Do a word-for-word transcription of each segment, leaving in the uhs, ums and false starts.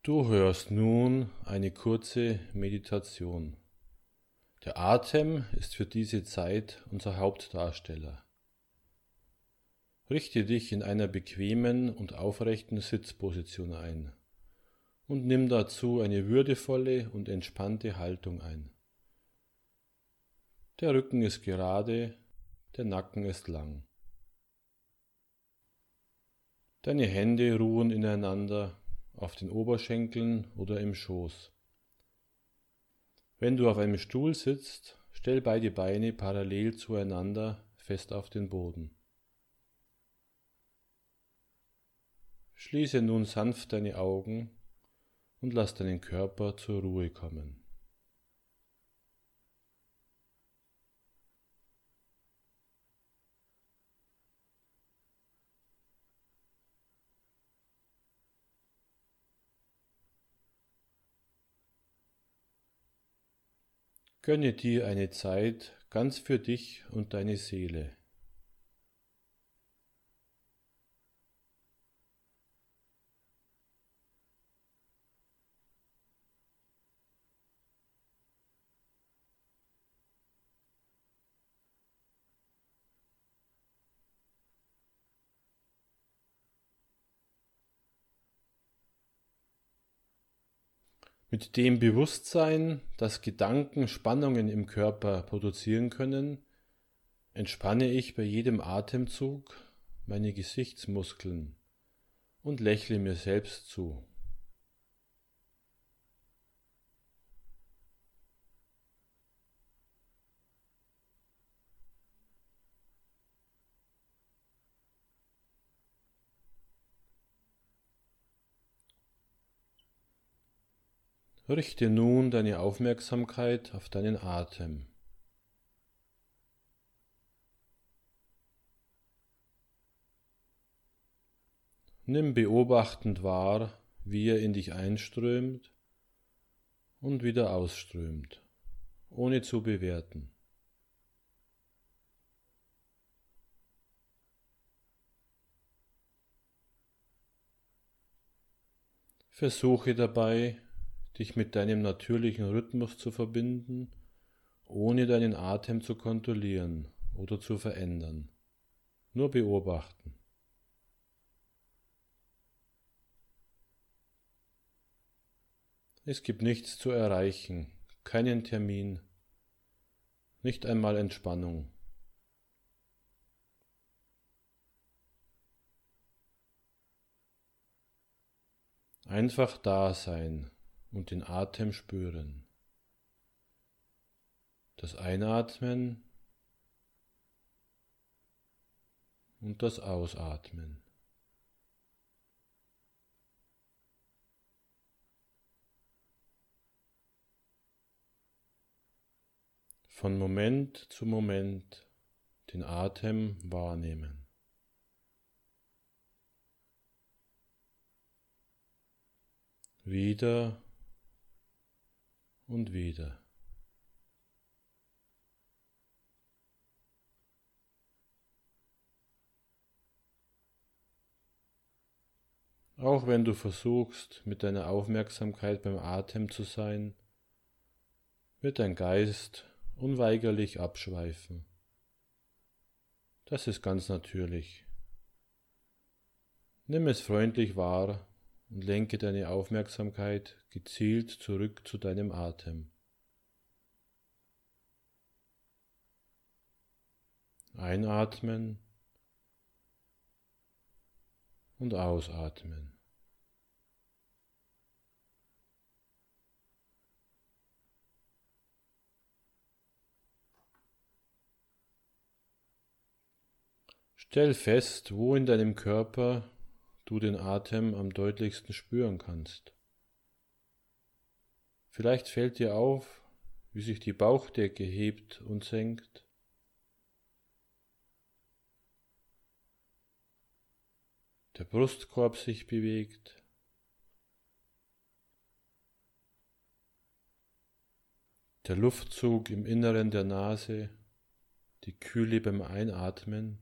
Du hörst nun eine kurze Meditation. Der Atem ist für diese Zeit unser Hauptdarsteller. Richte dich in einer bequemen und aufrechten Sitzposition ein und nimm dazu eine würdevolle und entspannte Haltung ein. Der Rücken ist gerade, der Nacken ist lang. Deine Hände ruhen ineinander auf den Oberschenkeln oder im Schoß. Wenn du auf einem Stuhl sitzt, stell beide Beine parallel zueinander fest auf den Boden. Schließe nun sanft deine Augen und lass deinen Körper zur Ruhe kommen. Gönne dir eine Zeit ganz für dich und deine Seele. Mit dem Bewusstsein, dass Gedanken Spannungen im Körper produzieren können, entspanne ich bei jedem Atemzug meine Gesichtsmuskeln und lächle mir selbst zu. Richte nun deine Aufmerksamkeit auf deinen Atem. Nimm beobachtend wahr, wie er in dich einströmt und wieder ausströmt, ohne zu bewerten. Versuche dabei, dich mit deinem natürlichen Rhythmus zu verbinden, ohne deinen Atem zu kontrollieren oder zu verändern. Nur beobachten. Es gibt nichts zu erreichen, keinen Termin, nicht einmal Entspannung. Einfach da sein und den Atem spüren. Das Einatmen und das Ausatmen. Von Moment zu Moment den Atem wahrnehmen. Wieder und wieder. Auch wenn du versuchst, mit deiner Aufmerksamkeit beim Atem zu sein, wird dein Geist unweigerlich abschweifen. Das ist ganz natürlich. Nimm es freundlich wahr und lenke deine Aufmerksamkeit gezielt zurück zu deinem Atem. Einatmen und ausatmen. Stell fest, wo in deinem Körper du den Atem am deutlichsten spüren kannst. Vielleicht fällt dir auf, wie sich die Bauchdecke hebt und senkt. Der Brustkorb sich bewegt. Der Luftzug im Inneren der Nase, die Kühle beim Einatmen.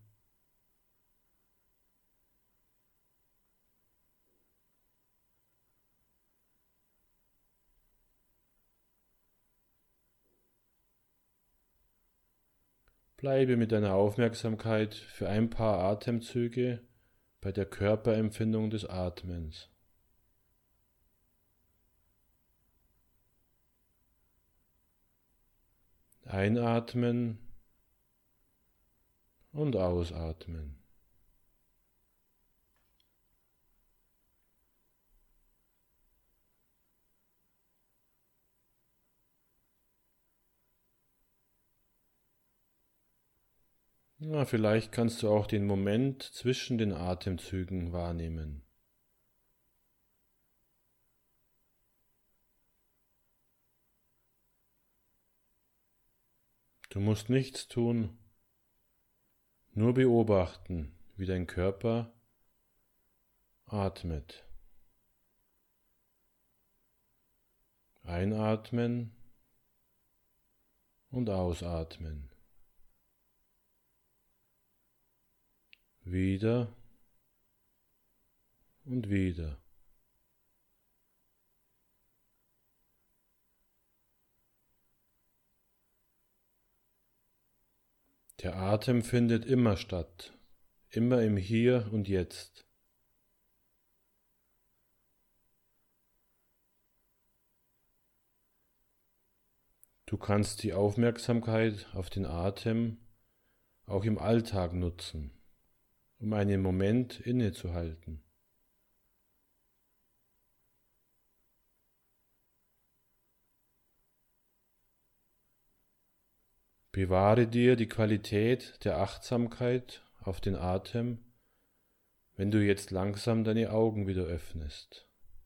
Bleibe mit deiner Aufmerksamkeit für ein paar Atemzüge bei der Körperempfindung des Atmens. Einatmen und ausatmen. Na, vielleicht kannst du auch den Moment zwischen den Atemzügen wahrnehmen. Du musst nichts tun, nur beobachten, wie dein Körper atmet. Einatmen und ausatmen. Wieder und wieder. Der Atem findet immer statt, immer im Hier und Jetzt. Du kannst die Aufmerksamkeit auf den Atem auch im Alltag nutzen, um einen Moment innezuhalten. Bewahre dir die Qualität der Achtsamkeit auf den Atem, wenn du jetzt langsam deine Augen wieder öffnest.